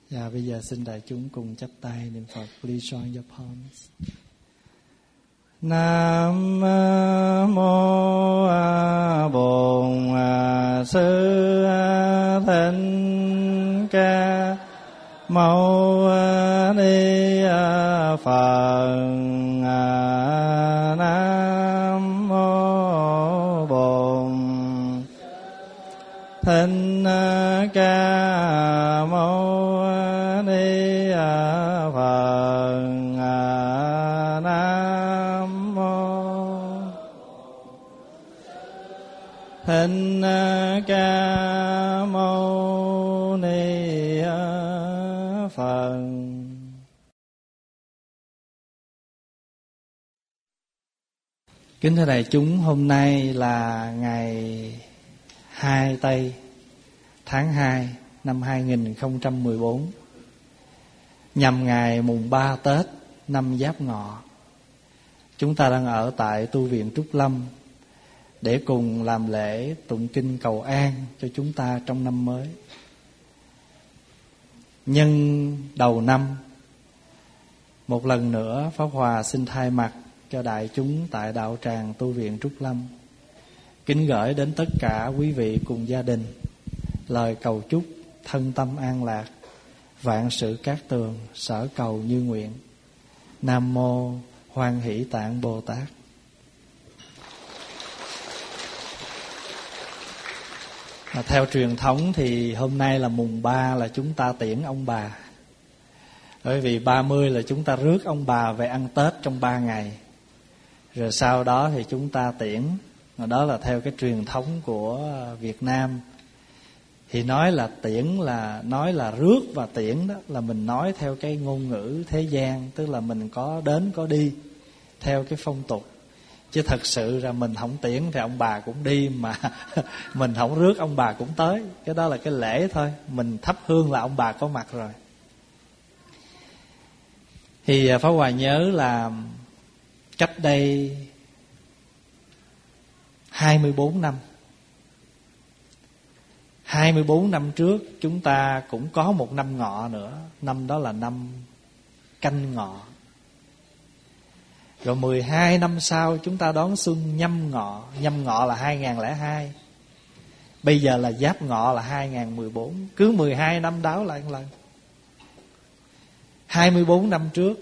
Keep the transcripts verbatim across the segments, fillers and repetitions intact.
Dạ, bây giờ xin đại chúng cùng chắp tay niệm Phật. Please join your palms. Nam mô Bổn Sư Thích Ca Mâu Ni Phật. Nam mô Bổn Thích Ca Mâu Ni Phật. Nam mô Thích Ca Mâu Ni Phật. Kính thưa đại chúng, hôm nay là ngày hai Tây tháng hai năm hai nghìn không trăm mười bốn, nhằm ngày mùng ba Tết năm Giáp Ngọ. Chúng ta đang ở tại tu viện Trúc Lâm để cùng làm lễ tụng kinh cầu an cho chúng ta trong năm mới. Nhân đầu năm, một lần nữa Pháp Hòa xin thay mặt cho đại chúng tại đạo tràng tu viện Trúc Lâm kính gửi đến tất cả quý vị cùng gia đình lời cầu chúc thân tâm an lạc, vạn sự cát tường, sở cầu như nguyện. Nam mô Hoan Hỷ Tạng Bồ Tát. À, theo truyền thống thì hôm nay là mùng ba là chúng ta tiễn ông bà. Bởi vì ba mươi là chúng ta rước ông bà về ăn Tết trong ba ngày. Rồi sau đó thì chúng ta tiễn. Đó là theo cái truyền thống của Việt Nam. Thì nói là tiễn là nói là rước và tiễn đó là mình nói theo cái ngôn ngữ thế gian, tức là mình có đến có đi theo cái phong tục. Chứ thật sự là mình không tiễn thì ông bà cũng đi, mà mình không rước ông bà cũng tới. Cái đó là cái lễ thôi, mình thắp hương là ông bà có mặt rồi. Thì Pháp Hòa nhớ là cách đây hai mươi bốn năm, hai mươi bốn năm trước chúng ta cũng có một năm ngọ nữa. Năm đó là năm Canh Ngọ. Rồi mười hai năm sau chúng ta đón xuân Nhâm Ngọ. Nhâm Ngọ là hai nghìn không trăm lẻ hai. Bây giờ là Giáp Ngọ là hai nghìn không trăm mười bốn. Cứ mười hai năm đáo lại một lần. hai mươi bốn năm trước,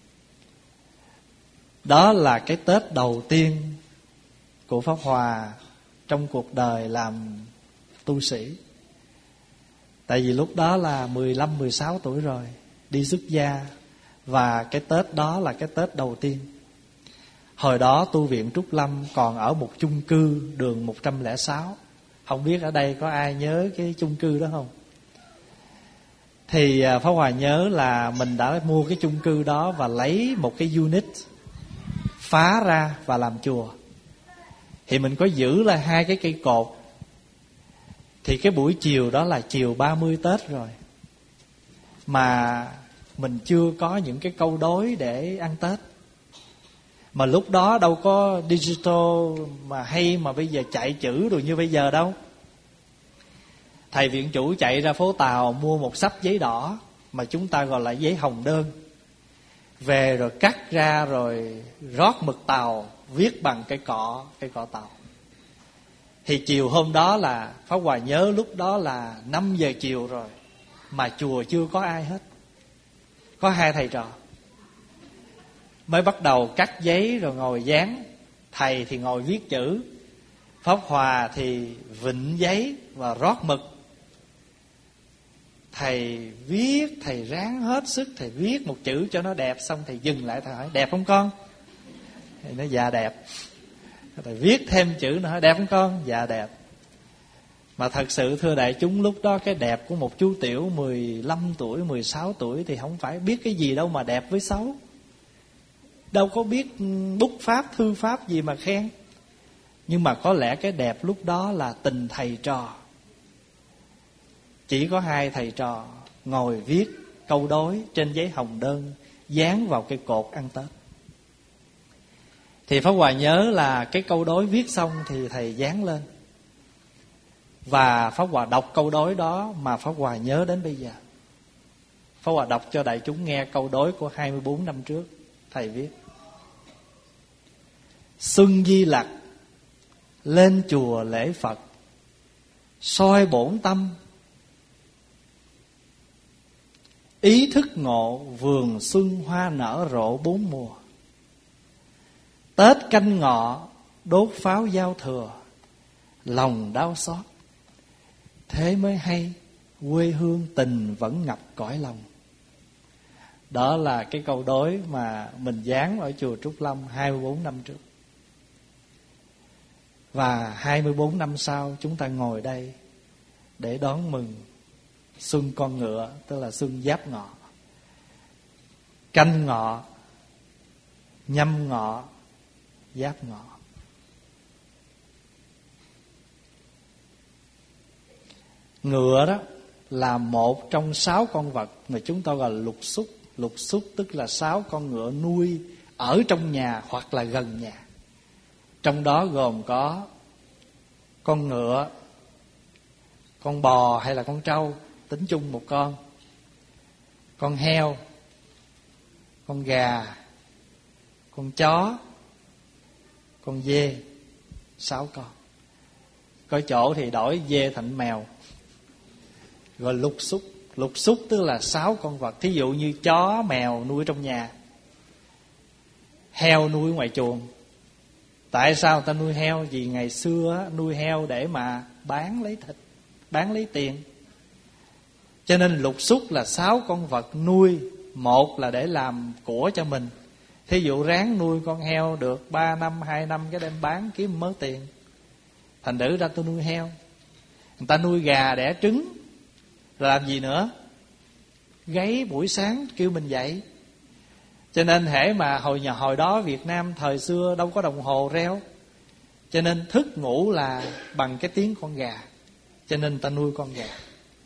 đó là cái Tết đầu tiên của Pháp Hòa trong cuộc đời làm tu sĩ. Tại vì lúc đó là mười lăm mười sáu tuổi rồi, đi xuất gia. Và cái Tết đó là cái Tết đầu tiên. Hồi đó tu viện Trúc Lâm còn ở một chung cư đường một trăm lẻ sáu. Không biết ở đây có ai nhớ cái chung cư đó không? Thì Pháp Hòa nhớ là mình đã mua cái chung cư đó và lấy một cái unit phá ra và làm chùa. Thì mình có giữ lại hai cái cây cột. Thì cái buổi chiều đó là chiều ba mươi Tết rồi, mà mình chưa có những cái câu đối để ăn Tết. Mà lúc đó đâu có digital mà hay mà bây giờ chạy chữ rồi như bây giờ đâu. Thầy viện chủ chạy ra phố Tàu mua một xấp giấy đỏ, mà chúng ta gọi là giấy hồng đơn. Về rồi cắt ra rồi rót mực tàu, viết bằng cây cọ, cây cọ tàu. Thì chiều hôm đó là Pháp Hòa nhớ lúc đó là năm giờ chiều rồi, mà chùa chưa có ai hết. Có hai thầy trò mới bắt đầu cắt giấy rồi ngồi dán. Thầy thì ngồi viết chữ, Pháp Hòa thì vịnh giấy và rót mực. Thầy viết, thầy ráng hết sức, thầy viết một chữ cho nó đẹp. Xong thầy dừng lại, thầy hỏi đẹp không con? Thầy nói dạ đẹp. Thầy viết thêm chữ nữa, đẹp không con? Dạ đẹp. Mà thật sự thưa đại chúng, lúc đó cái đẹp của một chú tiểu mười lăm tuổi, mười sáu tuổi thì không phải biết cái gì đâu mà đẹp với xấu. Đâu có biết bút pháp, thư pháp gì mà khen. Nhưng mà có lẽ cái đẹp lúc đó là tình thầy trò. Chỉ có hai thầy trò ngồi viết câu đối trên giấy hồng đơn, dán vào cái cột ăn Tết. Thì Pháp Hòa nhớ là cái câu đối viết xong thì thầy dán lên. Và Pháp Hòa đọc câu đối đó mà Pháp Hòa nhớ đến bây giờ. Pháp Hòa đọc cho đại chúng nghe câu đối của hai mươi bốn năm trước. Thầy viết: Xuân Di Lặc lên chùa lễ Phật, soi bổn tâm ý thức ngộ, vườn xuân hoa nở rộ bốn mùa. Tết canh ngọ đốt pháo giao thừa, lòng đau xót thế mới hay, quê hương tình vẫn ngập cõi lòng. Đó là cái câu đối mà mình dán ở chùa Trúc Lâm hai mươi bốn năm trước. Và hai mươi bốn năm sau chúng ta ngồi đây để đón mừng xuân con ngựa, tức là xuân Giáp Ngọ. Canh ngọ, nhâm ngọ, Giáp Ngọ. Ngựa đó là một trong sáu con vật mà chúng ta gọi là lục xúc. Lục xúc tức là sáu con ngựa nuôi ở trong nhà hoặc là gần nhà. Trong đó gồm có con ngựa, con bò hay là con trâu, tính chung một con, con heo, con gà, con chó, con dê, sáu con. Có chỗ thì đổi dê thành mèo, gọi lục xúc. Lục xúc tức là sáu con vật. Thí dụ như chó, mèo nuôi trong nhà, heo nuôi ngoài chuồng. Tại sao người ta nuôi heo? Vì ngày xưa nuôi heo để mà bán lấy thịt, bán lấy tiền. Cho nên lục xúc là sáu con vật nuôi. Một là để làm của cho mình. Thí dụ ráng nuôi con heo được ba năm, hai năm cái đem bán kiếm mớ tiền. Thành thử ra tôi nuôi heo. Người ta nuôi gà đẻ trứng. Rồi làm gì nữa? Gáy buổi sáng kêu mình dậy. Cho nên hễ mà hồi nhà hồi đó Việt Nam thời xưa đâu có đồng hồ reo, cho nên thức ngủ là bằng cái tiếng con gà. Cho nên ta nuôi con gà.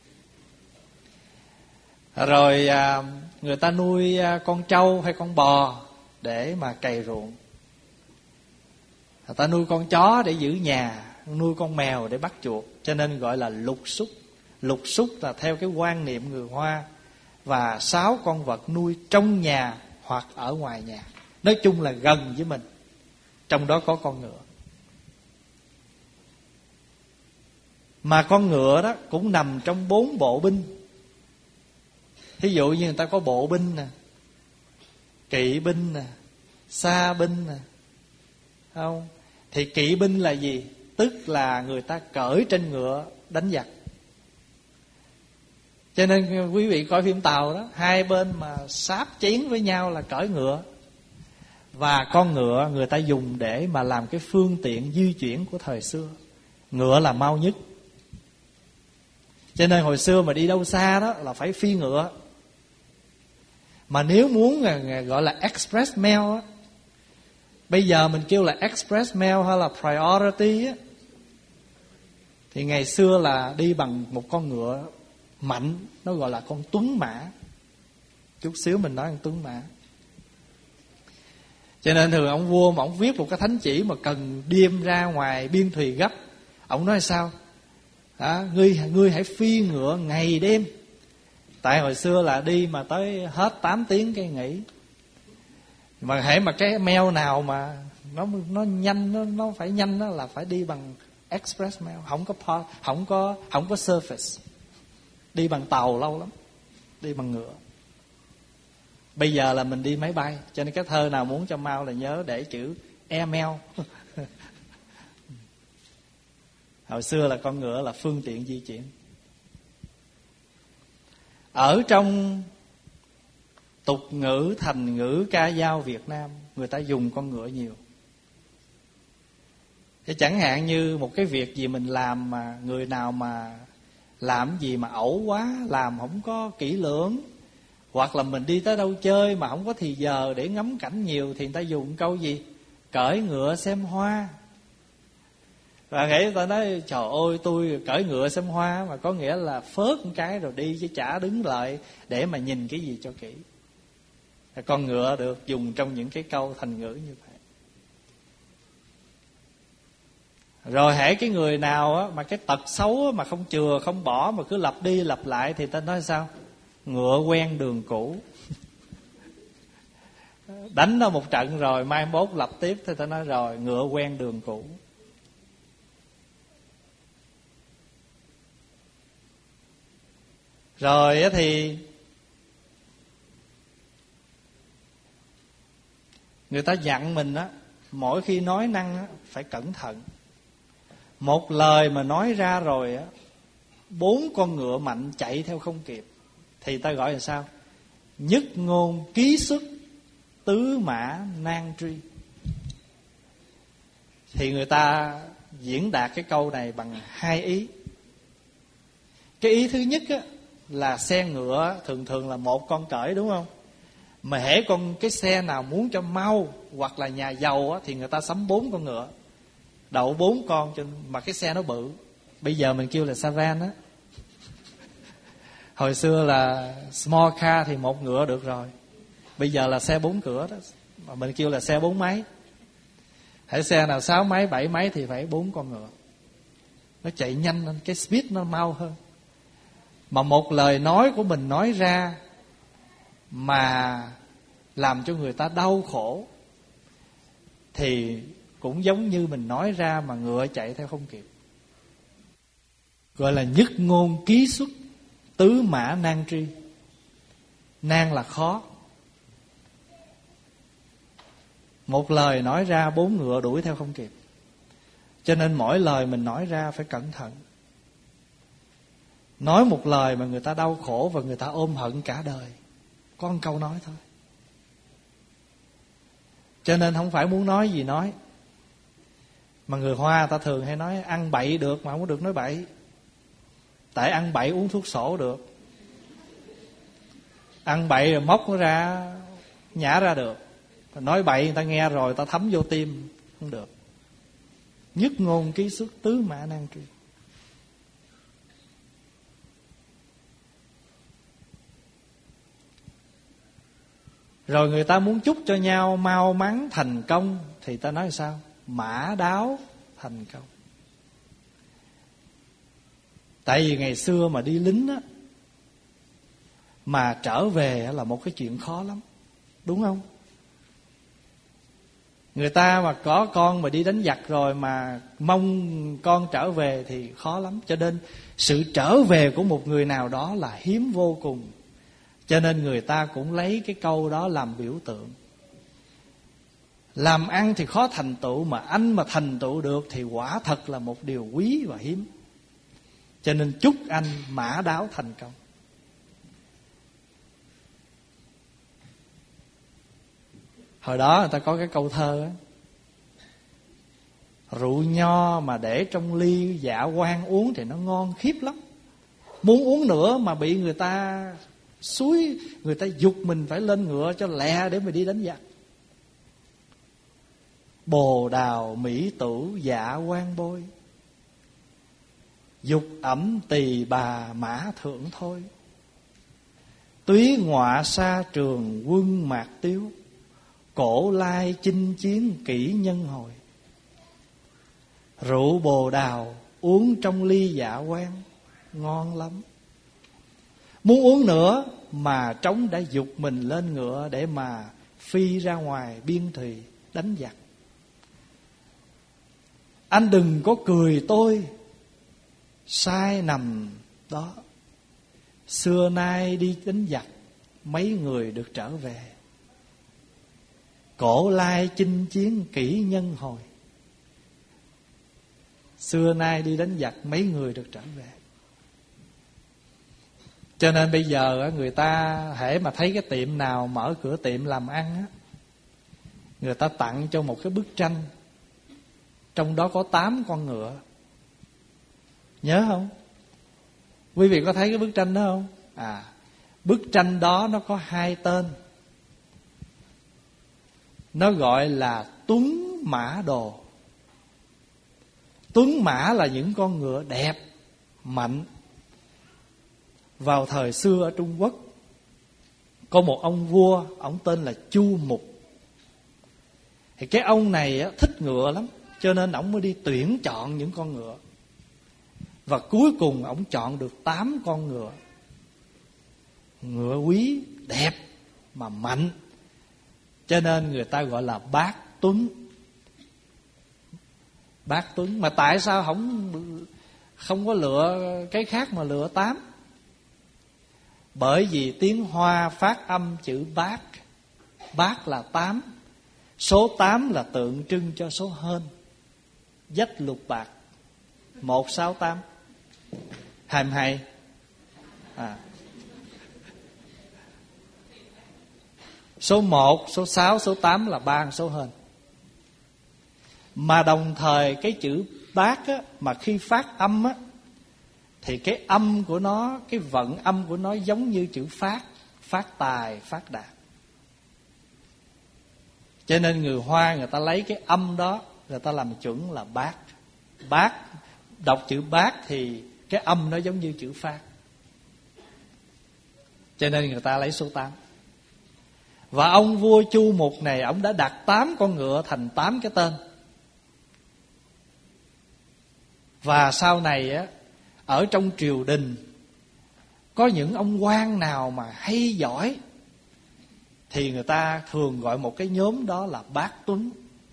Rồi người ta nuôi con trâu hay con bò để mà cày ruộng. Người ta nuôi con chó để giữ nhà, nuôi con mèo để bắt chuột. Cho nên gọi là lục xúc. Lục xúc là theo cái quan niệm người Hoa. Và sáu con vật nuôi trong nhà hoặc ở ngoài nhà, nói chung là gần với mình. Trong đó có con ngựa. Mà con ngựa đó cũng nằm trong bốn bộ binh. Thí dụ như người ta có bộ binh nè, kỵ binh nè, xa binh nè, không? Thì kỵ binh là gì? Tức là người ta cởi trên ngựa đánh giặc. Cho nên quý vị coi phim Tàu đó, hai bên mà sáp chiến với nhau là cởi ngựa. Và con ngựa người ta dùng để mà làm cái phương tiện di chuyển của thời xưa. Ngựa là mau nhất. Cho nên hồi xưa mà đi đâu xa đó là phải phi ngựa. Mà nếu muốn gọi là express mail á, bây giờ mình kêu là express mail hay là priority á, thì ngày xưa là đi bằng một con ngựa mạnh, nó gọi là con tuấn mã. Chút xíu mình nói con tuấn mã. Cho nên thường ông vua mà ông viết một cái thánh chỉ mà cần đem ra ngoài biên thùy gấp, ông nói sao? À, ngươi, ngươi hãy phi ngựa ngày đêm. Tại hồi xưa là đi mà tới hết tám tiếng cái nghỉ. Mà hễ mà cái mail nào mà nó nó nhanh, nó nó phải nhanh đó là phải đi bằng express mail, không có không có không có surface. Đi bằng tàu lâu lắm, đi bằng ngựa. Bây giờ là mình đi máy bay, cho nên cái thơ nào muốn cho mau là nhớ để chữ email. Hồi xưa là con ngựa là phương tiện di chuyển. Ở trong tục ngữ, thành ngữ, ca dao Việt Nam, người ta dùng con ngựa nhiều. Thế chẳng hạn như một cái việc gì mình làm mà người nào mà làm gì mà ẩu quá, làm không có kỹ lưỡng, hoặc là mình đi tới đâu chơi mà không có thì giờ để ngắm cảnh nhiều, thì người ta dùng câu gì? Cởi ngựa xem hoa. Và nghĩ người ta nói trời ơi tôi cởi ngựa xem hoa, mà có nghĩa là phớt một cái rồi đi chứ chả đứng lại để mà nhìn cái gì cho kỹ. Con ngựa được dùng trong những cái câu thành ngữ như vậy. Rồi hễ cái người nào á, mà cái tật xấu á, mà không chừa không bỏ mà cứ lặp đi lặp lại thì ta nói sao? ngựa quen đường cũ. Đánh nó một trận rồi mai mốt lập tiếp thì ta nói rồi ngựa quen đường cũ. Rồi thì người ta dặn mình á, mỗi khi nói năng á phải cẩn thận. Một lời mà nói ra rồi á, bốn con ngựa mạnh chạy theo không kịp thì ta gọi là sao? Nhất ngôn ký xuất tứ mã nan truy. Thì người ta diễn đạt cái câu này bằng hai ý. Cái ý thứ nhất á, là xe ngựa thường thường là một con cởi, đúng không? Mà hễ con cái xe nào muốn cho mau hoặc là nhà giàu á, thì người ta sắm bốn con ngựa, đậu bốn con cho mà cái xe nó bự. Bây giờ mình kêu là Savan á. Hồi xưa là small car thì một ngựa được rồi. Bây giờ là xe bốn cửa đó, mà mình kêu là xe bốn máy. Hãy xe nào sáu máy, bảy máy thì phải bốn con ngựa. Nó chạy nhanh lên, cái speed nó mau hơn. Mà một lời nói của mình nói ra mà làm cho người ta đau khổ thì cũng giống như mình nói ra mà ngựa chạy theo không kịp. Gọi là nhất ngôn ký xuất tứ mã nan tri. Nan là khó. Một lời nói ra bốn ngựa đuổi theo không kịp. Cho nên mỗi lời mình nói ra phải cẩn thận. Nói một lời mà người ta đau khổ và người ta ôm hận cả đời, có một câu nói thôi. Cho nên không phải muốn nói gì nói. Mà người Hoa ta thường hay nói ăn bậy được mà không có được nói bậy. Tại ăn bậy uống thuốc sổ được. Ăn bậy rồi móc nó ra, nhả ra được. Nói bậy người ta nghe rồi, ta thấm vô tim, không được. Nhất ngôn ký xuất tứ mã nan truy. Rồi người ta muốn chúc cho nhau mau mắn thành công thì ta nói sao? Mã đáo thành công. Tại vì ngày xưa mà đi lính á, mà trở về là một cái chuyện khó lắm, đúng không? Người ta mà có con mà đi đánh giặc rồi mà mong con trở về thì khó lắm. Cho nên sự trở về của một người nào đó là hiếm vô cùng. Cho nên người ta cũng lấy cái câu đó làm biểu tượng. Làm ăn thì khó thành tựu, mà anh mà thành tựu được thì quả thật là một điều quý và hiếm. Cho nên chúc anh mã đáo thành công. Hồi đó người ta có cái câu thơ á: rượu nho mà để trong ly dạ quan uống thì nó ngon khiếp lắm. Muốn uống nữa mà bị người ta xúi, người ta giục mình phải lên ngựa cho lẹ để mà đi đánh giặc. Bồ đào mỹ tử dạ quan bôi, dục ẩm tỳ bà mã thượng thôi. Túy ngọa sa trường quân mạc tiếu, cổ lai chinh chiến kỹ nhân hồi. Rượu bồ đào uống trong ly dạ quan ngon lắm. Muốn uống nữa mà trống đã giục mình lên ngựa để mà phi ra ngoài biên thùy đánh giặc. Anh đừng có cười tôi sai nằm đó. Xưa nay đi đánh giặc mấy người được trở về. Cổ lai chinh chiến kỹ nhân hồi. Xưa nay đi đánh giặc mấy người được trở về. Cho nên bây giờ người ta hễ mà thấy cái tiệm nào mở cửa tiệm làm ăn, người ta tặng cho một cái bức tranh, trong đó có tám con ngựa. Nhớ không? Quý vị có thấy cái bức tranh đó không? À, bức tranh đó nó có hai tên. Nó gọi là Tuấn Mã Đồ. Tuấn Mã là những con ngựa đẹp, mạnh. Vào thời xưa ở Trung Quốc có một ông vua, ông tên là Chu Mục. Thì cái ông này á, thích ngựa lắm, cho nên ông mới đi tuyển chọn những con ngựa. Và cuối cùng ông chọn được tám con ngựa. ngựa quý, đẹp mà mạnh, cho nên người ta gọi là bát tuấn. Bát tuấn. Mà tại sao không không có lựa cái khác mà lựa tám? Bởi vì tiếng Hoa phát âm chữ bát. Bát là tám. Số tám là tượng trưng cho số hên. Dách lục bạc, một sáu tám, hai mươi hai. À. Số một, số sáu, số tám là ba số hên. Mà đồng thời cái chữ bát á, mà khi phát âm á, thì cái âm của nó, cái vận âm của nó giống như chữ phát. Phát tài, phát đạt. Cho nên người Hoa người ta lấy cái âm đó, người ta làm chuẩn là bát. Bát, đọc chữ bát thì cái âm nó giống như chữ phát. Cho nên người ta lấy số tám. Và ông vua Chu Mục này, ông đã đặt tám con ngựa thành tám cái tên. Và sau này á, ở trong triều đình, có những ông quan nào mà hay giỏi thì người ta thường gọi một cái nhóm đó là bát tuấn,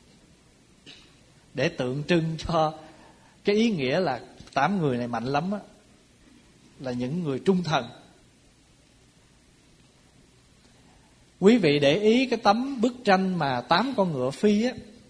để tượng trưng cho cái ý nghĩa là tám người này mạnh lắm á, là những người trung thần. Quý vị để ý cái tấm bức tranh mà tám con ngựa phi á,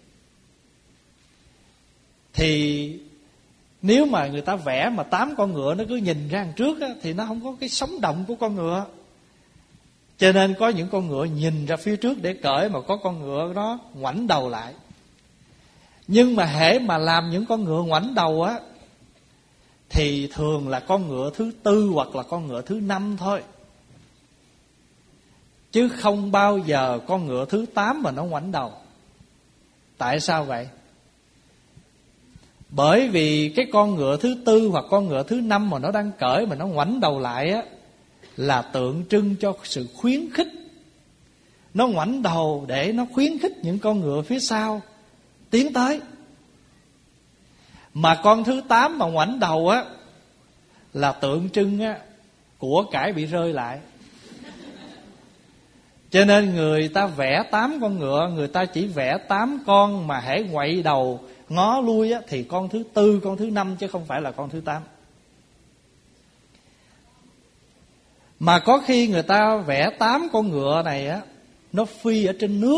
thì nếu mà người ta vẽ mà tám con ngựa nó cứ nhìn ra đằng trước á, thì nó không có cái sống động của con ngựa. Cho nên có những con ngựa nhìn ra phía trước để cởi, mà có con ngựa nó ngoảnh đầu lại. Nhưng mà hễ mà làm những con ngựa ngoảnh đầu á, thì thường là con ngựa thứ tư hoặc là con ngựa thứ năm thôi, chứ không bao giờ con ngựa thứ tám mà nó ngoảnh đầu. Tại sao vậy? Bởi vì cái con ngựa thứ tư hoặc con ngựa thứ năm mà nó đang cởi mà nó ngoảnh đầu lại á, là tượng trưng cho sự khuyến khích. Nó ngoảnh đầu để nó khuyến khích những con ngựa phía sau tiến tới. Mà con thứ tám mà ngoảnh đầu á, là tượng trưng á, của cải bị rơi lại. Cho nên người ta vẽ tám con ngựa, người ta chỉ vẽ tám con mà hễ quậy đầu ngó lui á, thì con thứ tư, con thứ năm, chứ không phải là con thứ tám. Mà có khi người ta vẽ tám con ngựa này á, nó phi ở trên nước.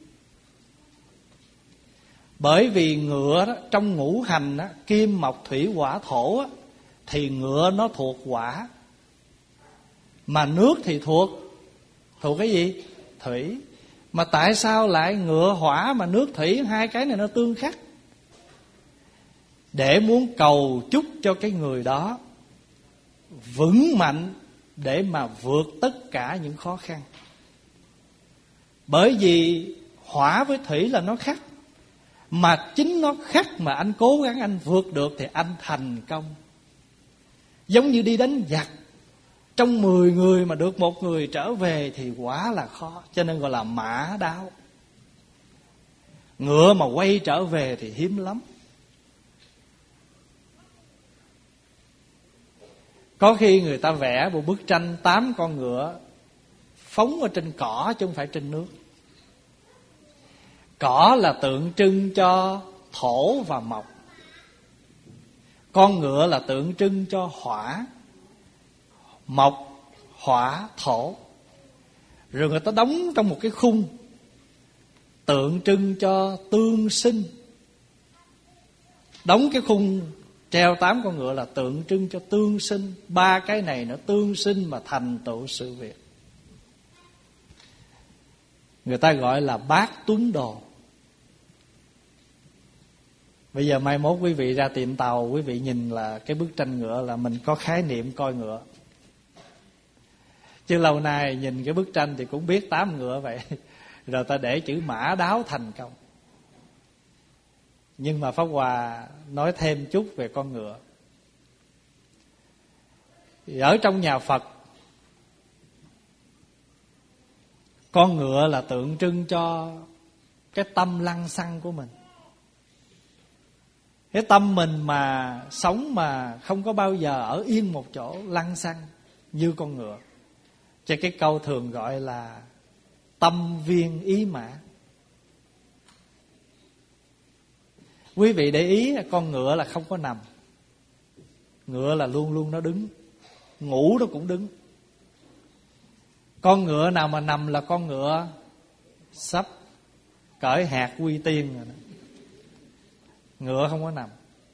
Bởi vì ngựa đó, trong ngũ hành á, kim mộc thủy hỏa thổ á, thì ngựa nó thuộc hỏa, mà nước thì thuộc Thuộc cái gì? Thủy. Mà tại sao lại ngựa hỏa mà nước thủy, hai cái này nó tương khắc? Để muốn cầu chúc cho cái người đó vững mạnh để mà vượt tất cả những khó khăn. Bởi vì hỏa với thủy là nó khắc, mà chính nó khắc mà anh cố gắng anh vượt được thì anh thành công. Giống như đi đánh giặc, trong mười người mà được một người trở về thì quả là khó. Cho nên gọi là mã đáo. Ngựa mà quay trở về thì hiếm lắm. Có khi người ta vẽ một bức tranh tám con ngựa phóng ở trên cỏ chứ không phải trên nước. Cỏ là tượng trưng cho thổ và mộc, con ngựa là tượng trưng cho hỏa, mộc, hỏa, thổ. Rồi người ta đóng trong một cái khung tượng trưng cho tương sinh. Đóng cái khung treo tám con ngựa là tượng trưng cho tương sinh. Ba cái này nó tương sinh mà thành tựu sự việc. Người ta gọi là bát tuấn đồ. Bây giờ mai mốt quý vị ra tiệm tàu, quý vị nhìn là cái bức tranh ngựa là mình có khái niệm coi ngựa. Chứ lâu nay nhìn cái bức tranh thì cũng biết tám ngựa vậy. Rồi ta để chữ mã đáo thành công. Nhưng mà Pháp Hòa nói thêm chút về con ngựa. Thì ở trong nhà Phật, con ngựa là tượng trưng cho cái tâm lăng xăng của mình. Cái tâm mình mà sống mà không có bao giờ ở yên một chỗ, lăng xăng như con ngựa. Cho cái câu thường gọi là tâm viên ý mã. Quý vị để ý, con ngựa là không có nằm. Ngựa là luôn luôn nó đứng. Ngủ nó cũng đứng. Con ngựa nào mà nằm là con ngựa sắp cởi hạt quy tiên rồi đó. Ngựa không có nằm.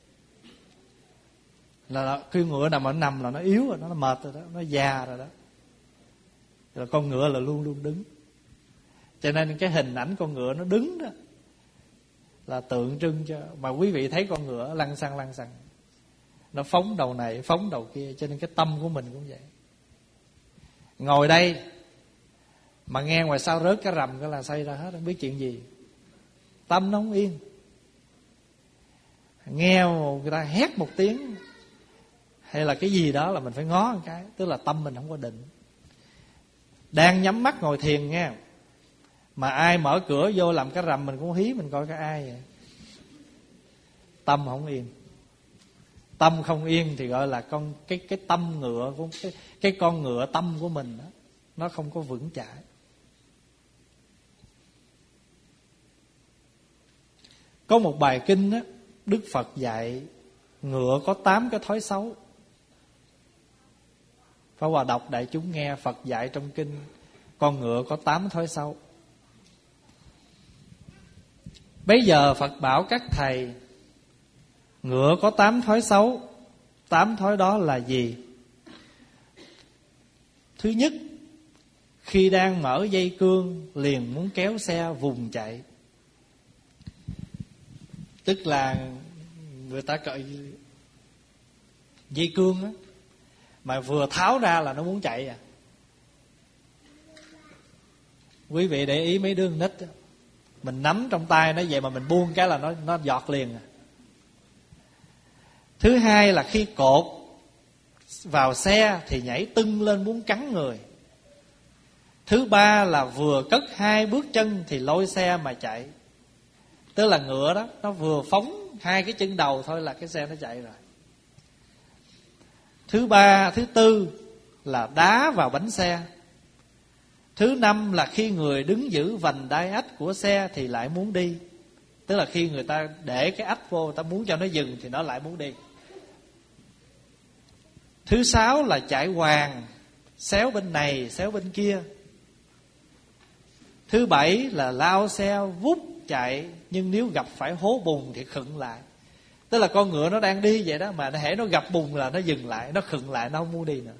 Là cái ngựa nào mà nó nằm là nó yếu rồi, nó mệt rồi đó, nó già rồi đó. Rồi con ngựa là luôn luôn đứng. Cho nên cái hình ảnh con ngựa nó đứng đó là tượng trưng cho. Mà quý vị thấy con ngựa lăn xăng lăn xăng, nó phóng đầu này phóng đầu kia. Cho nên cái tâm của mình cũng vậy. Ngồi đây mà nghe ngoài sau rớt cái rầm cái là xây ra hết, không biết chuyện gì. Tâm nó không yên. Nghe người ta hét một tiếng hay là cái gì đó là mình phải ngó một cái. Tức là tâm mình không có định. Đang nhắm mắt ngồi thiền nghe, mà ai mở cửa vô làm cái rầm mình cũng hí, mình coi cái ai vậy. Tâm không yên. Tâm không yên thì gọi là con cái cái tâm ngựa của cái cái con ngựa tâm của mình đó, nó không có vững chãi. Có một bài kinh đó, Đức Phật dạy ngựa có tám cái thói xấu. Pháp Hòa đọc đại chúng nghe. Phật dạy trong kinh con ngựa có tám thói xấu. Bây giờ Phật bảo các thầy, ngựa có tám thói xấu. Tám thói đó là gì? Thứ nhất, khi đang mở dây cương liền muốn kéo xe vùng chạy. Tức là người ta cởi dây cương á, mà vừa tháo ra là nó muốn chạy à. Quý vị để ý mấy đứa nít á, mình nắm trong tay nó vậy mà mình buông cái là nó nó giọt liền à. Thứ hai là khi cột vào xe thì nhảy tưng lên muốn cắn người. Thứ ba là vừa cất hai bước chân thì lôi xe mà chạy. Tức là ngựa đó, nó vừa phóng hai cái chân đầu thôi là cái xe nó chạy rồi. Thứ ba, thứ tư là đá vào bánh xe. Thứ năm là khi người đứng giữ vành đai ách của xe thì lại muốn đi. Tức là khi người ta để cái ách vô, ta muốn cho nó dừng thì nó lại muốn đi. Thứ sáu là chạy hoàng, xéo bên này, xéo bên kia. Thứ bảy là lao xe vút chạy, nhưng nếu gặp phải hố bùn thì khựng lại. Tức là con ngựa nó đang đi vậy đó, mà hễ nó gặp bùn là nó dừng lại, nó khựng lại, nó không muốn đi nữa.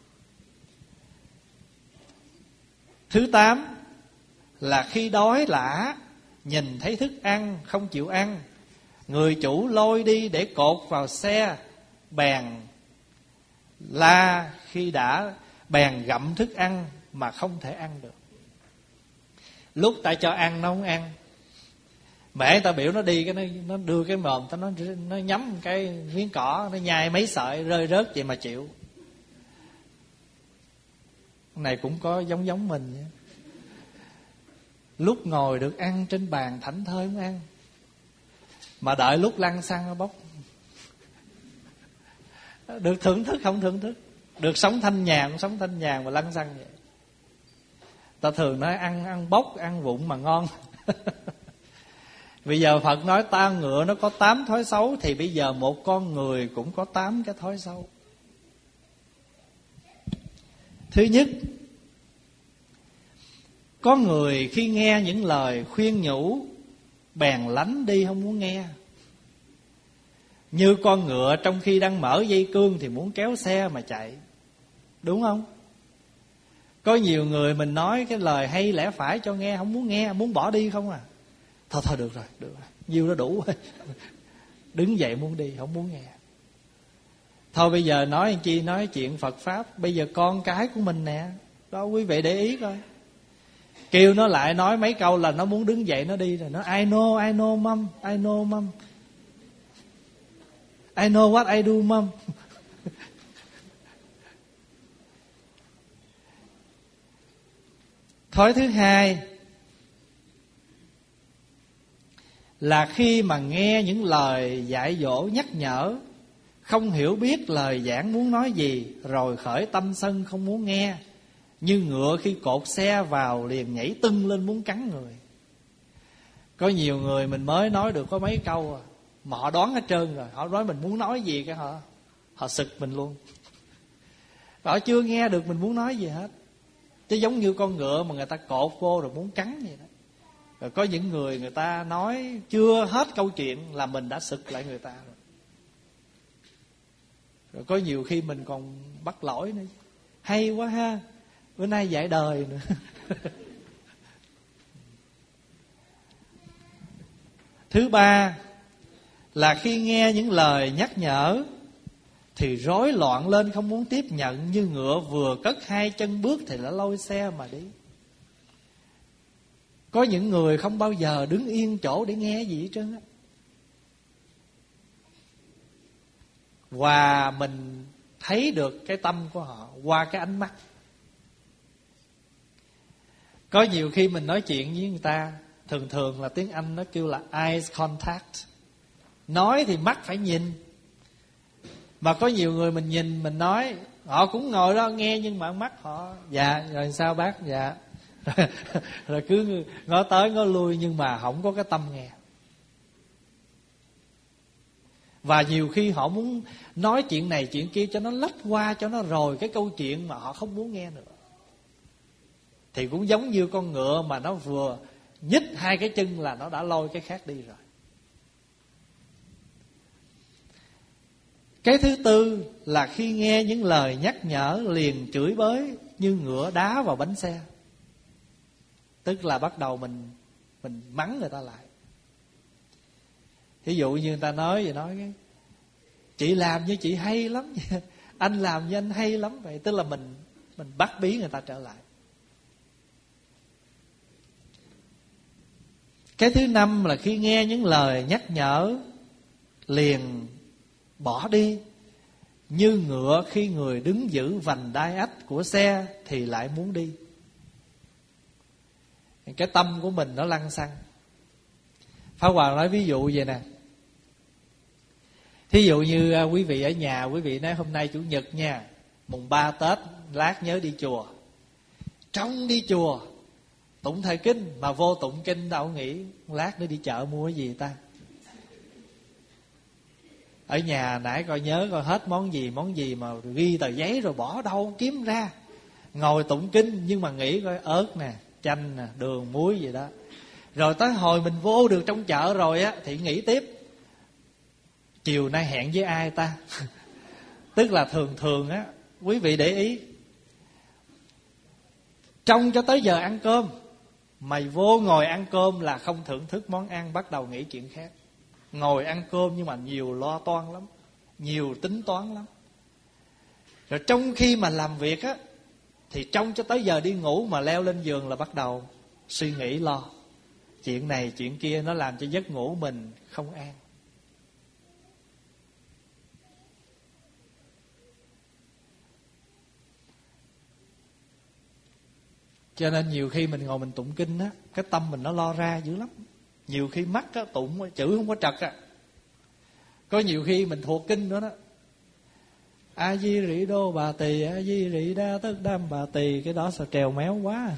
Thứ tám là khi đói lả, nhìn thấy thức ăn không chịu ăn, người chủ lôi đi để cột vào xe, bèn la khi đã bèn gặm thức ăn mà không thể ăn được. Lúc ta cho ăn nó không ăn, mẹ ta biểu nó đi cái nó, nó đưa cái mồm ta, nó nó nhắm cái miếng cỏ, nó nhai mấy sợi rơi rớt vậy mà chịu. Cái này cũng có giống giống mình vậy. Lúc ngồi được ăn trên bàn thảnh thơi không ăn, mà đợi lúc lăn xăng nó bốc. Được thưởng thức không thưởng thức, được sống thanh nhàn không sống thanh nhàn mà lăn xăng vậy. Ta thường nói ăn ăn bốc ăn vụng mà ngon. Bây giờ Phật nói ta ngựa nó có tám thói xấu, thì bây giờ một con người cũng có tám cái thói xấu. Thứ nhất, có người khi nghe những lời khuyên nhủ bèn lánh đi không muốn nghe. Như con ngựa trong khi đang mở dây cương thì muốn kéo xe mà chạy. Đúng không? Có nhiều người mình nói cái lời hay lẽ phải cho nghe, không muốn nghe, muốn bỏ đi không à. Thôi thôi được rồi, được rồi, nhiêu đó đủ rồi. Đứng dậy muốn đi, không muốn nghe. Thôi bây giờ nói anh chi, nói chuyện Phật Pháp. Bây giờ con cái của mình nè, đó quý vị để ý coi. Kêu nó lại nói mấy câu là nó muốn đứng dậy nó đi rồi. Nó I know, I know mom, I know mom, I know what I do mom. Thói thứ hai là khi mà nghe những lời dạy dỗ nhắc nhở, không hiểu biết lời giảng muốn nói gì, rồi khởi tâm sân không muốn nghe, như ngựa khi cột xe vào liền nhảy tưng lên muốn cắn người. Có nhiều người mình mới nói được có mấy câu à, mà họ đoán hết trơn rồi. Họ nói mình muốn nói gì cái họ Họ sực mình luôn. Họ chưa nghe được mình muốn nói gì hết. Chứ giống như con ngựa mà người ta cột vô rồi muốn cắn vậy đó. Rồi có những người người ta nói chưa hết câu chuyện là mình đã sực lại người ta rồi. Rồi có nhiều khi mình còn bắt lỗi nữa. Hay quá ha, bữa nay dạy đời nữa. Thứ ba là khi nghe những lời nhắc nhở thì rối loạn lên không muốn tiếp nhận, như ngựa vừa cất hai chân bước thì đã lôi xe mà đi. Có những người không bao giờ đứng yên chỗ để nghe gì hết trơn á. Và mình thấy được cái tâm của họ qua cái ánh mắt. Có nhiều khi mình nói chuyện với người ta, thường thường là tiếng Anh nó kêu là eye contact. Nói thì mắt phải nhìn. Mà có nhiều người mình nhìn mình nói, họ cũng ngồi đó nghe nhưng mà mắt họ dạ rồi sao bác dạ rồi cứ ngó tới ngó lui nhưng mà không có cái tâm nghe. Và nhiều khi họ muốn nói chuyện này chuyện kia cho nó lách qua cho nó rồi cái câu chuyện mà họ không muốn nghe nữa. Thì cũng giống như con ngựa mà nó vừa nhích hai cái chân là nó đã lôi cái khác đi rồi. Cái thứ tư là khi nghe những lời nhắc nhở liền chửi bới như ngựa đá vào bánh xe. Tức là bắt đầu mình mình mắng người ta lại. Ví dụ như người ta nói vậy, nói cái chị làm như chị hay lắm, anh làm như anh hay lắm vậy. Tức là mình mình bắt bí người ta trở lại. Cái thứ năm là khi nghe những lời nhắc nhở liền bỏ đi, như ngựa khi người đứng giữ vành đai ách của xe thì lại muốn đi. Cái tâm của mình nó lăng xăng. Pháp Hòa nói ví dụ vậy nè. Thí dụ như quý vị ở nhà, quý vị nói hôm nay Chủ nhật nha, mùng ba Tết, lát nhớ đi chùa. Trong đi chùa tụng thời kinh mà vô tụng kinh đâu nghĩ lát nữa đi chợ mua cái gì ta. Ở nhà nãy coi nhớ coi hết món gì món gì mà ghi tờ giấy rồi bỏ đâu kiếm ra. Ngồi tụng kinh nhưng mà nghĩ coi ớt nè, chanh nè, đường, muối gì đó. Rồi tới hồi mình vô được trong chợ rồi á thì nghĩ tiếp chiều nay hẹn với ai ta. Tức là thường thường á, quý vị để ý, trong cho tới giờ ăn cơm, mày vô ngồi ăn cơm là không thưởng thức món ăn, bắt đầu nghĩ chuyện khác. Ngồi ăn cơm nhưng mà nhiều lo toan lắm, nhiều tính toán lắm. Rồi trong khi mà làm việc á, thì trong cho tới giờ đi ngủ mà leo lên giường là bắt đầu suy nghĩ lo chuyện này chuyện kia, nó làm cho giấc ngủ mình không an. Cho nên nhiều khi mình ngồi mình tụng kinh á, cái tâm mình nó lo ra dữ lắm. Nhiều khi mắt á, tụng chữ không có trật á. Có nhiều khi mình thuộc kinh nữa đó. A di rị đô bà tỳ, a di rị đa tất đam bà tỳ. Cái đó sao trèo méo quá.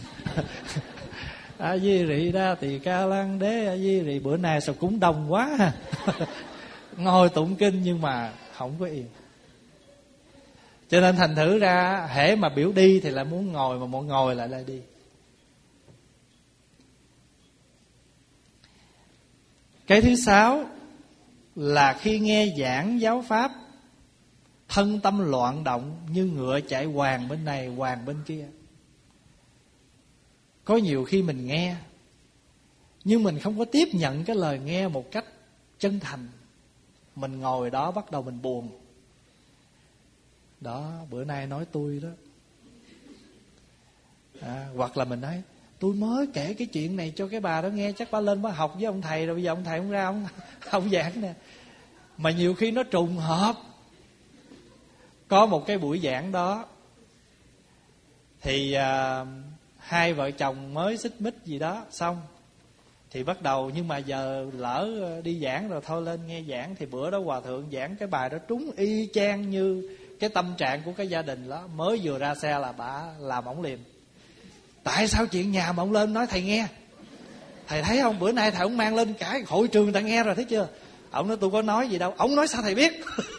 A di rị đa tỳ ca lăng đế, a di rị bữa nay sao cúng đông quá. Ngồi tụng kinh nhưng mà không có yên. Cho nên thành thử ra hễ mà biểu đi thì lại muốn ngồi, mà muốn ngồi lại lại đi. Cái thứ sáu là khi nghe giảng giáo pháp, thân tâm loạn động như ngựa chạy hoàng bên này hoàng bên kia. Có nhiều khi mình nghe nhưng mình không có tiếp nhận cái lời nghe một cách chân thành. Mình ngồi đó bắt đầu mình buồn. Đó, bữa nay nói tôi đó. À, hoặc là mình nói tôi mới kể cái chuyện này cho cái bà đó nghe, chắc bà lên bà học với ông thầy rồi, bây giờ ông thầy không ra ông, ông giảng nè. Mà nhiều khi nó trùng hợp. Có một cái buổi giảng đó thì à, hai vợ chồng mới xích mích gì đó xong thì bắt đầu, nhưng mà giờ lỡ đi giảng rồi thôi lên nghe giảng. Thì bữa đó hòa thượng giảng cái bài đó trúng y chang như cái tâm trạng của cái gia đình đó. Mới vừa ra xe là bà làm ổng liền. Tại sao chuyện nhà mà ông lên nói thầy nghe? Thầy thấy không, bữa nay thầy ông mang lên cả hội trường ta nghe rồi, thấy chưa? Ông nói tôi có nói gì đâu. Ông nói sao thầy biết?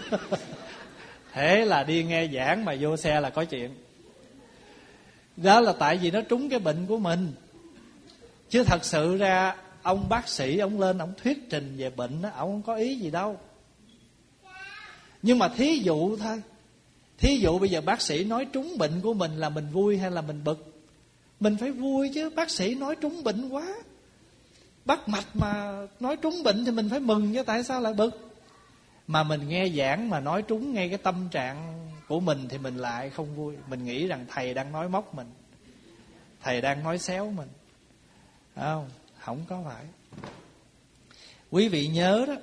Thế là đi nghe giảng mà vô xe là có chuyện. Đó là tại vì nó trúng cái bệnh của mình. Chứ thật sự ra ông bác sĩ ông lên ông thuyết trình về bệnh đó, ông không có ý gì đâu. Nhưng mà thí dụ thôi. Thí dụ bây giờ bác sĩ nói trúng bệnh của mình là mình vui hay là mình bực? Mình phải vui chứ, bác sĩ nói trúng bệnh quá. Bắt mạch mà nói trúng bệnh thì mình phải mừng chứ, tại sao lại bực? Mà mình nghe giảng mà nói trúng ngay cái tâm trạng của mình thì mình lại không vui. Mình nghĩ rằng thầy đang nói móc mình, thầy đang nói xéo mình. Không, không có phải. Quý vị nhớ đó,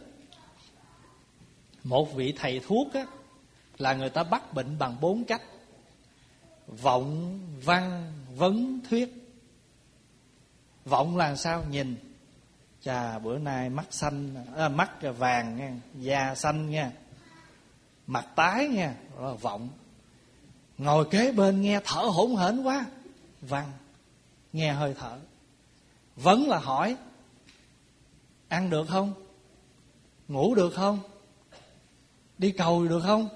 một vị thầy thuốc á, là người ta bắt bệnh bằng bốn cách: vọng, văn, vấn, thuyết. Vọng là sao? Nhìn, chà bữa nay mắt xanh, à, mắt vàng nha, da xanh nha, mặt tái nha, đó là vọng. Ngồi kế bên nghe thở hổn hển quá, văn, nghe hơi thở. Vấn là hỏi, ăn được không? Ngủ được không? Đi cầu được không?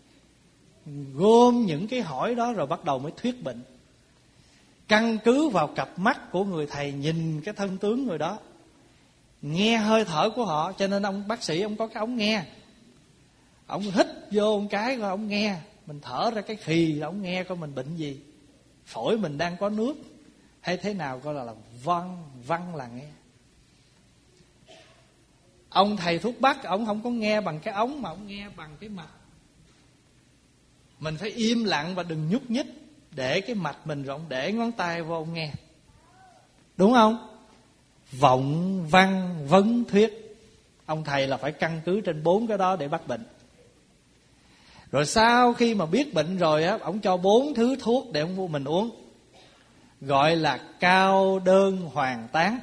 Gom những cái hỏi đó rồi bắt đầu mới thuyết bệnh. Căn cứ vào cặp mắt của người thầy, nhìn cái thân tướng người đó, nghe hơi thở của họ. Cho nên ông bác sĩ ông có cái ống nghe, ông hít vô một cái rồi ông nghe. Mình thở ra cái khì là ông nghe coi mình bệnh gì, phổi mình đang có nước hay thế nào, coi là, là văn, văn là nghe. Ông thầy thuốc bắc, ông không có nghe bằng cái ống mà ông nghe bằng cái mạch. Mình phải im lặng và đừng nhúc nhích, để cái mạch mình rồi ông để ngón tay vô ông nghe. Đúng không? Vọng, văn, vấn, thuyết. Ông thầy là phải căn cứ trên bốn cái đó để bắt bệnh. Rồi sau khi mà biết bệnh rồi á, ông cho bốn thứ thuốc để ông mình uống, gọi là cao đơn hoàn tán.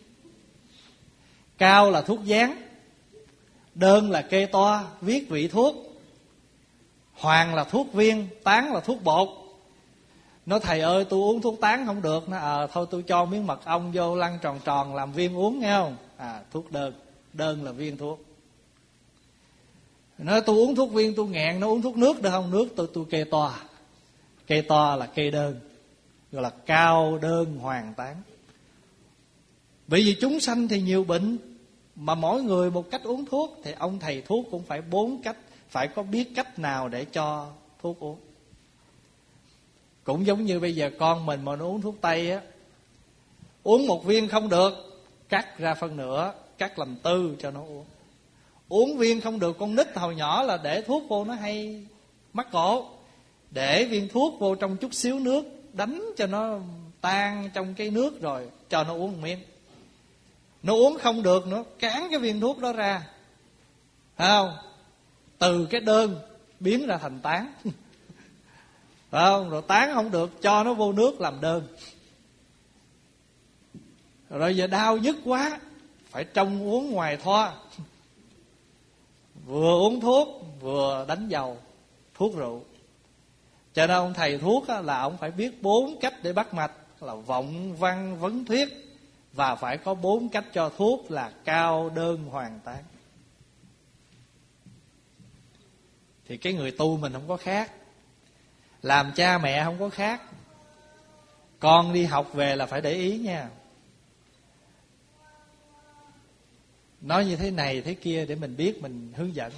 Cao là thuốc dán, đơn là kê toa viết vị thuốc, hoàng là thuốc viên, tán là thuốc bột. Nói thầy ơi tôi uống thuốc tán không được. Nó ờ à, thôi tôi cho miếng mật ong vô lăn tròn tròn làm viên uống nghe không? À thuốc đơn, đơn là viên thuốc. Nói tôi uống thuốc viên tôi nghẹn, nó uống thuốc nước được không? Nước tôi tôi kê toa. Kê toa là kê đơn, gọi là cao đơn hoàn tán. Bởi vì chúng sanh thì nhiều bệnh, mà mỗi người một cách uống thuốc, thì ông thầy thuốc cũng phải bốn cách, phải có biết cách nào để cho thuốc uống. Cũng giống như bây giờ con mình mà nó uống thuốc tây á, uống một viên không được, cắt ra phân nửa, cắt làm tư cho nó uống. Uống viên không được, con nít hồi nhỏ là để thuốc vô nó hay mắc cổ, để viên thuốc vô trong chút xíu nước, đánh cho nó tan trong cái nước rồi cho nó uống một miếng. Nó uống không được nữa, cán cái viên thuốc đó ra, phải không? Từ cái đơn biến ra thành tán. Phải không? Rồi tán không được, cho nó vô nước làm đơn. Rồi giờ đau nhức quá, phải trong uống ngoài thoa. Vừa uống thuốc vừa đánh dầu thuốc rượu. Cho nên ông thầy thuốc là ông phải biết bốn cách để bắt mạch, là vọng, văn, vấn, thuyết. Và phải có bốn cách cho thuốc là cao đơn hoàn tán. Thì cái người tu mình không có khác, làm cha mẹ không có khác. Con đi học về là phải để ý nha, nói như thế này thế kia để mình biết, mình hướng dẫn.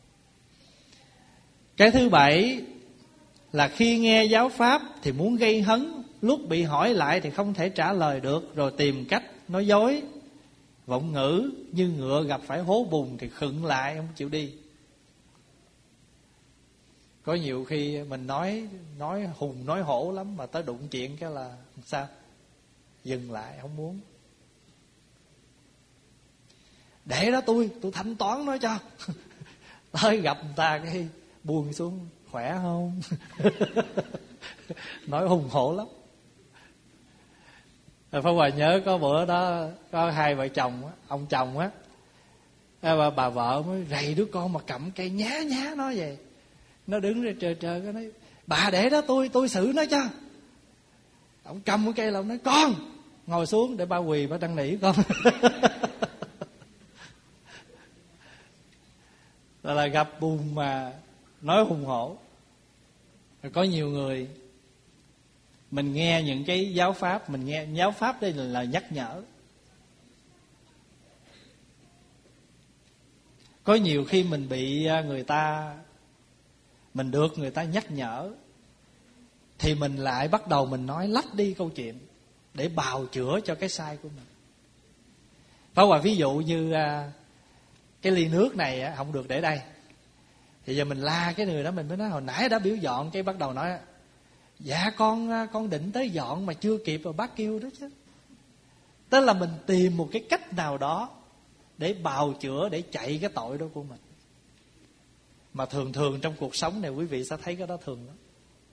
Cái thứ bảy là khi nghe giáo pháp thì muốn gây hấn, lúc bị hỏi lại thì không thể trả lời được, rồi tìm cách nói dối, vọng ngữ như ngựa gặp phải hố bùn thì khựng lại không chịu đi. Có nhiều khi mình nói nói hùng nói hổ lắm, mà tới đụng chuyện cái là sao? Dừng lại, không muốn. Để đó tôi, tôi thanh toán nói cho. Tới gặp người ta cái buông xuống, khỏe không? Nói hùng hổ lắm. Rồi Pháp Hòa nhớ có bữa đó có hai vợ chồng á, ông chồng á, bà, bà vợ mới rầy đứa con mà cầm cây nhá nhá nói vậy. Nó đứng ra trơ trơ cái nói: bà để đó tôi tôi xử nó cho. Ông cầm cái cây là ông nói: con ngồi xuống để ba quỳ ba năn nỉ con. Là, là gặp bùn mà nói hùng hổ. Rồi có nhiều người mình nghe những cái giáo pháp, mình nghe giáo pháp đây là lời nhắc nhở. Có nhiều khi mình bị người ta, mình được người ta nhắc nhở, thì mình lại bắt đầu mình nói lách đi câu chuyện để bào chữa cho cái sai của mình. Phá Hòa ví dụ như cái ly nước này không được để đây, thì giờ mình la cái người đó, mình mới nói: hồi nãy đã biểu dọn. Cái bắt đầu nói: dạ con con định tới dọn mà chưa kịp rồi bác kêu đó chứ. Tức là mình tìm một cái cách nào đó để bào chữa, để chạy cái tội đó của mình. Mà thường thường trong cuộc sống này quý vị sẽ thấy cái đó thường lắm.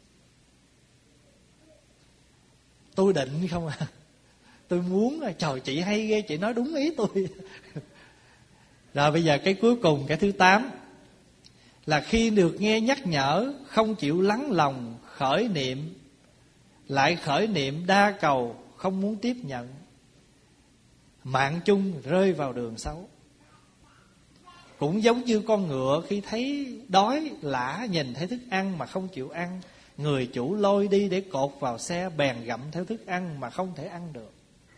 Tôi định không à, tôi muốn, trời chị hay ghê, chị nói đúng ý tôi. Rồi bây giờ cái cuối cùng, cái thứ tám, là khi được nghe nhắc nhở không chịu lắng lòng, khởi niệm, lại khởi niệm đa cầu, không muốn tiếp nhận, mạng chung rơi vào đường xấu. Cũng giống như con ngựa khi thấy đói lả, nhìn thấy thức ăn mà không chịu ăn, người chủ lôi đi để cột vào xe, bèn gặm theo thức ăn mà không thể ăn được.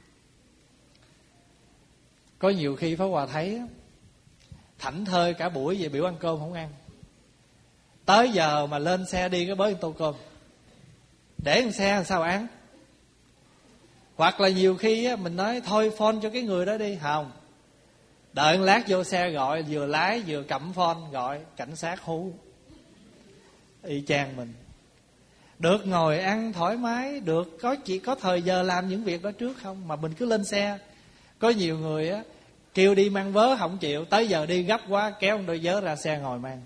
Có nhiều khi Pháp Hòa thấy thảnh thơi cả buổi về biểu ăn cơm không ăn, tới giờ mà lên xe đi cái bới tô cơm, để lên xe làm sao ăn. Hoặc là nhiều khi mình nói thôi phone cho cái người đó đi, không, đợi một lát vô xe gọi, vừa lái vừa cầm phone gọi cảnh sát hú. Y chang mình. Được ngồi ăn thoải mái, được có chỉ có thời giờ làm những việc đó trước không, mà mình cứ lên xe. Có nhiều người á kêu đi mang vớ không chịu, tới giờ đi gấp quá kéo một đôi vớ ra xe ngồi mang.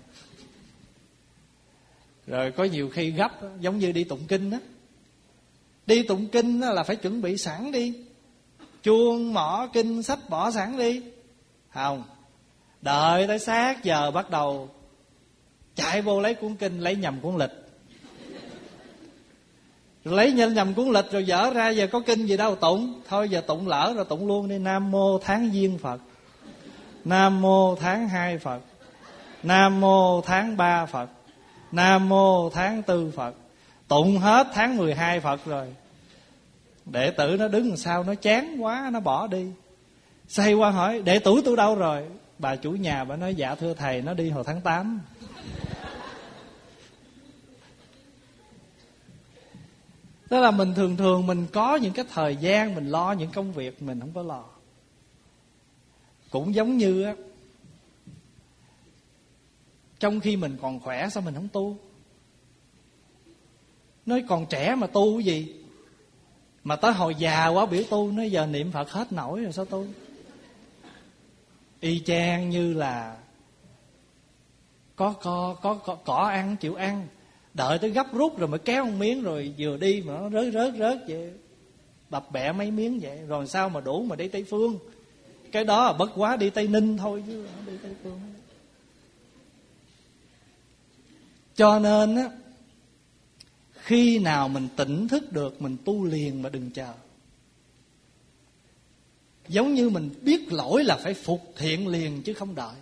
Rồi có nhiều khi gấp giống như đi tụng kinh á, đi tụng kinh là phải chuẩn bị sẵn đi, chuông mỏ kinh sách bỏ sẵn đi. Không, đợi tới sát giờ bắt đầu chạy vô lấy cuốn kinh, lấy nhầm cuốn lịch, lấy nhầm nhầm cuốn lịch rồi dở ra, giờ có kinh gì đâu tụng, thôi giờ tụng lỡ rồi tụng luôn đi. Nam mô tháng giêng Phật, Nam mô tháng hai Phật, Nam mô tháng ba Phật, Nam mô tháng tư Phật. Tụng hết tháng mười hai Phật rồi, đệ tử nó đứng làm sao nó chán quá, nó bỏ đi. Xoay qua hỏi đệ tử tôi đâu rồi? Bà chủ nhà bà nói: dạ thưa thầy, nó đi hồi tháng tám. Tức là mình thường thường mình có những cái thời gian mình lo những công việc mình không có lo. Cũng giống như á, trong khi mình còn khỏe sao mình không tu? Nói còn trẻ mà tu cái gì? Mà tới hồi già quá biểu tu, nói giờ niệm Phật hết nổi rồi sao tu? Y chang như là có có có có cỏ ăn chịu ăn, đợi tới gấp rút rồi mới kéo một miếng, rồi vừa đi mà nó rớt rớt rớt vậy, bập bẹ mấy miếng vậy, rồi sao mà đủ mà đi Tây Phương? Cái đó là bất quá đi Tây Ninh thôi chứ không đi Tây Phương. Cho nên á, khi nào mình tỉnh thức được mình tu liền mà đừng chờ. Giống như mình biết lỗi là phải phục thiện liền chứ không đợi.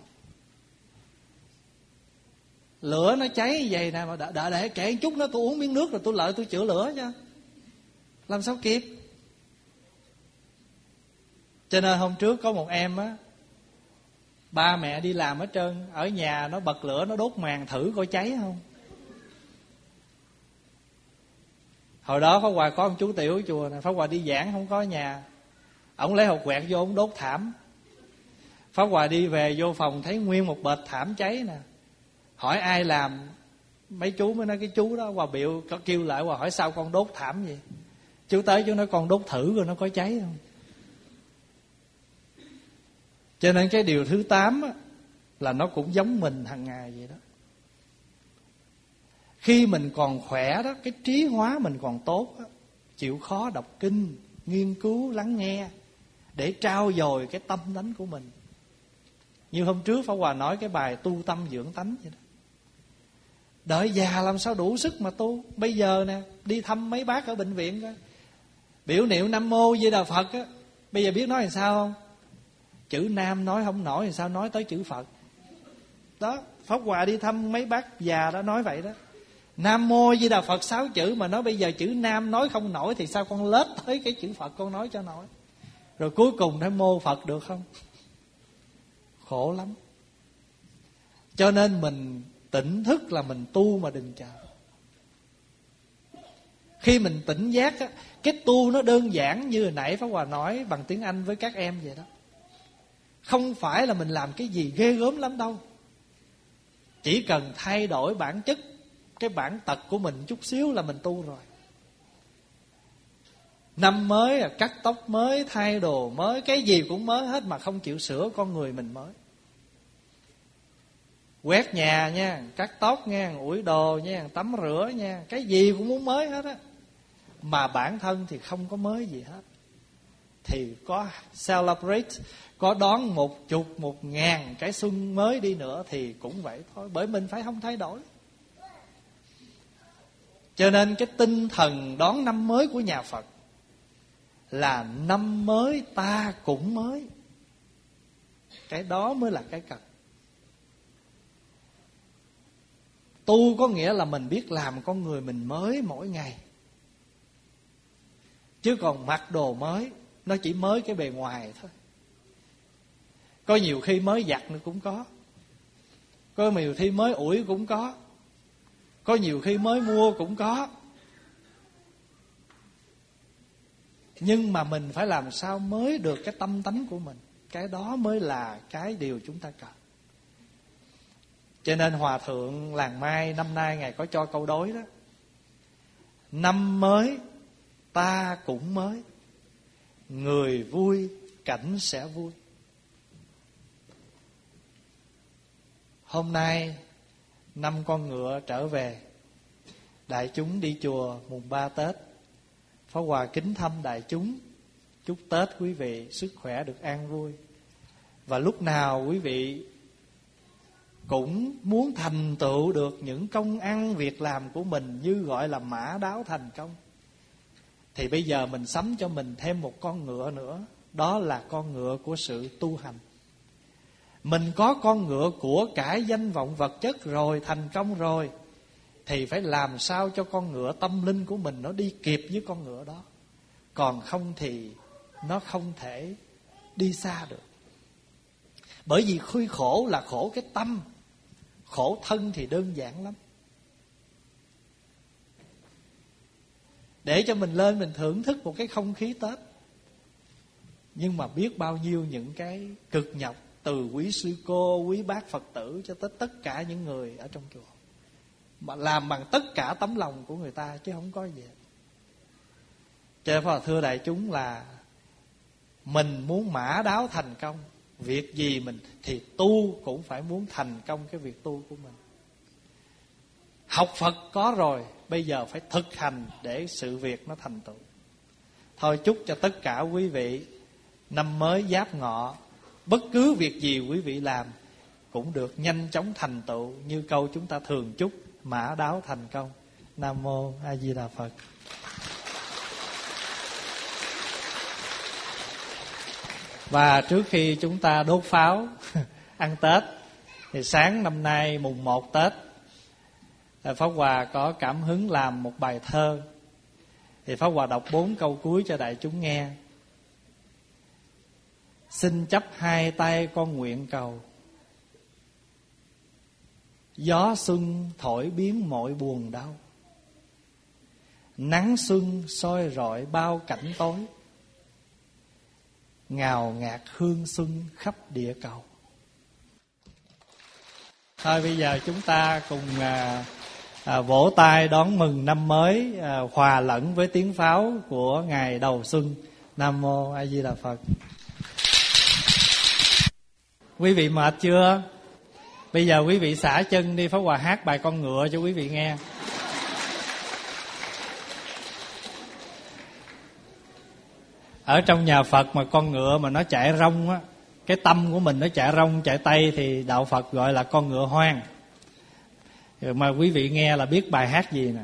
Lửa nó cháy vậy nè, mà đợi, đợi để kệ chút nữa tôi uống miếng nước rồi tôi lợi tôi chữa lửa chứ, làm sao kịp. Cho nên hôm trước có một em á, ba mẹ đi làm hết trơn, ở nhà nó bật lửa nó đốt màn thử coi cháy không. Hồi đó Pháp Hòa có ông chú tiểu ở chùa nè, Pháp Hòa đi giảng không có nhà, ổng lấy hột quẹt vô ổng đốt thảm. Pháp Hòa đi về vô phòng thấy nguyên một bệt thảm cháy nè, hỏi ai làm, mấy chú mới nói cái chú đó. Hòa biểu kêu lại, Hòa hỏi sao con đốt thảm vậy? Chú tới chú nói con đốt thử rồi nó có cháy không. Cho nên cái điều thứ tám á, là nó cũng giống mình hàng ngày vậy đó. Khi mình còn khỏe đó, cái trí hóa mình còn tốt đó, chịu khó đọc kinh, nghiên cứu, lắng nghe để trau dồi cái tâm tánh của mình. Như hôm trước Pháp Hòa nói cái bài tu tâm dưỡng tánh vậy đó. Đợi già làm sao đủ sức mà tu. Bây giờ nè, đi thăm mấy bác ở bệnh viện coi, biểu niệm Nam Mô Di Đà Phật á, bây giờ biết nói làm sao không? Chữ Nam nói không nổi thì sao nói tới chữ Phật. Đó, Pháp Hòa đi thăm mấy bác già đó nói vậy đó. Nam Mô Di Đà Phật sáu chữ mà nói bây giờ chữ Nam nói không nổi thì sao con lết tới cái chữ Phật con nói cho nổi. Rồi cuối cùng thấy mô Phật được không? Khổ lắm. Cho nên mình tỉnh thức là mình tu mà đừng chờ. Khi mình tỉnh giác á, cái tu nó đơn giản như hồi nãy Pháp Hòa nói bằng tiếng Anh với các em vậy đó. Không phải là mình làm cái gì ghê gớm lắm đâu. Chỉ cần thay đổi bản chất, cái bản tật của mình chút xíu là mình tu rồi. Năm mới là cắt tóc mới, thay đồ mới, cái gì cũng mới hết mà không chịu sửa con người mình mới. Quét nhà nha, cắt tóc nha, ủi đồ nha, tắm rửa nha, cái gì cũng muốn mới hết á. Mà bản thân thì không có mới gì hết. Thì có celebrate, có đón một chục, một ngàn cái xuân mới đi nữa thì cũng vậy thôi. Bởi mình phải không thay đổi. Cho nên cái tinh thần đón năm mới của nhà Phật là năm mới ta cũng mới. Cái đó mới là cái cần. Tu có nghĩa là mình biết làm con người mình mới mỗi ngày. Chứ còn mặc đồ mới, nó chỉ mới cái bề ngoài thôi. Có nhiều khi mới giặt nó cũng có. Có nhiều khi mới ủi cũng có. Có nhiều khi mới mua cũng có. Nhưng mà mình phải làm sao mới được cái tâm tánh của mình. Cái đó mới là cái điều chúng ta cần. Cho nên Hòa Thượng Làng Mai năm nay Ngài có cho câu đối đó. Năm mới ta cũng mới, người vui cảnh sẽ vui. Hôm nay năm con ngựa trở về, đại chúng đi chùa mùng ba Tết. Pháp Hòa kính thăm đại chúng, chúc Tết quý vị sức khỏe được an vui. Và lúc nào quý vị cũng muốn thành tựu được những công ăn việc làm của mình như gọi là mã đáo thành công, thì bây giờ mình sắm cho mình thêm một con ngựa nữa. Đó là con ngựa của sự tu hành. Mình có con ngựa của cải danh vọng vật chất rồi, thành công rồi, thì phải làm sao cho con ngựa tâm linh của mình nó đi kịp với con ngựa đó. Còn không thì nó không thể đi xa được. Bởi vì khi khổ là khổ cái tâm, khổ thân thì đơn giản lắm. Để cho mình lên mình thưởng thức một cái không khí Tết. Nhưng mà biết bao nhiêu những cái cực nhọc, từ quý sư cô, quý bác Phật tử cho tới tất cả những người ở trong chùa, mà làm bằng tất cả tấm lòng của người ta chứ không có gì. Cho nên Pháp thưa đại chúng là mình muốn mã đáo thành công, việc gì mình thì tu cũng phải muốn thành công cái việc tu của mình. Học Phật có rồi, bây giờ phải thực hành để sự việc nó thành tựu. Thôi chúc cho tất cả quý vị năm mới Giáp Ngọ, bất cứ việc gì quý vị làm cũng được nhanh chóng thành tựu như câu chúng ta thường chúc, mã đáo thành công. Nam Mô A Di Đà Phật. Và trước khi chúng ta đốt pháo ăn Tết, thì sáng năm nay mùng một Tết, Pháp Hòa có cảm hứng làm một bài thơ. Thì Pháp Hòa đọc bốn câu cuối cho đại chúng nghe. Xin chấp hai tay con nguyện cầu, gió xuân thổi biến mọi buồn đau, nắng xuân soi rọi bao cảnh tối, ngào ngạt hương xuân khắp địa cầu. Thôi bây giờ chúng ta cùng à, à, vỗ tay đón mừng năm mới, à, hòa lẫn với tiếng pháo của ngày đầu xuân. Nam Mô A Di Đà Phật. Quý vị mệt chưa? Bây giờ quý vị xả chân đi, Pháp Hòa hát bài con ngựa cho quý vị nghe. Ở trong nhà Phật mà con ngựa mà nó chạy rong á, cái tâm của mình nó chạy rong chạy tây thì đạo Phật gọi là con ngựa hoang. Mà quý vị nghe là biết bài hát gì nè.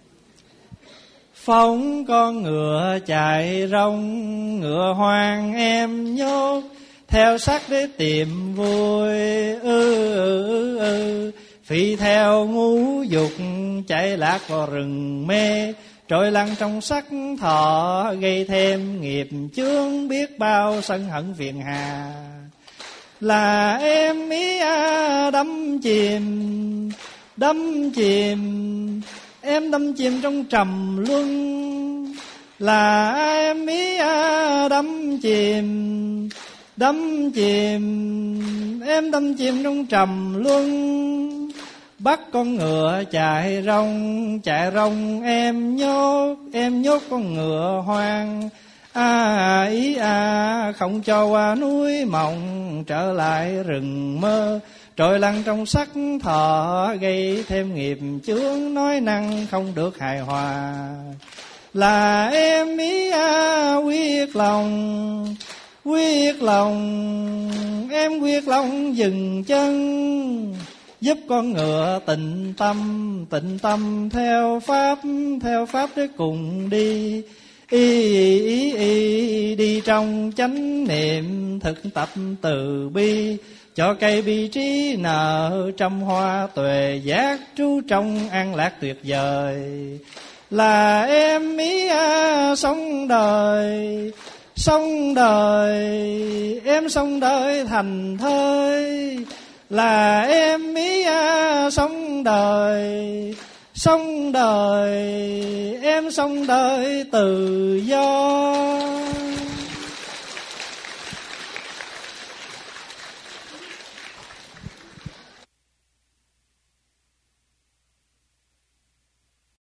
Phóng con ngựa chạy rong, ngựa hoang em nhốt, theo sắc để tìm vui. ư ư ư Phi theo ngũ dục, chạy lạc vào rừng mê, trôi lăn trong sắc thọ, gây thêm nghiệp chướng biết bao sân hận phiền hà. Là em ý à, đắm chìm, đắm chìm, em đắm chìm trong trầm luân. Là em ý à, đắm chìm, đắm chìm, em đắm chìm trong trầm luân. Bắt con ngựa chạy rong, chạy rong em nhốt, em nhốt con ngựa hoang. À ý à, không cho qua núi mộng, trở lại rừng mơ, trôi lăn trong sắc thọ, gây thêm nghiệp chướng, nói năng không được hài hòa. Là em ý à, quyết lòng, quyết lòng, em quyết lòng dừng chân, giúp con ngựa tịnh tâm, tịnh tâm theo pháp, theo pháp để cùng đi. Y, y, y, đi trong chánh niệm, thực tập từ bi, cho cây bi trí nở, trăm hoa tuệ giác, trú trong an lạc tuyệt vời. Là em ý à, sống đời, sống đời, em sống đời thành thơi. Là em ý à, sống đời, sống đời, em sống đời tự do.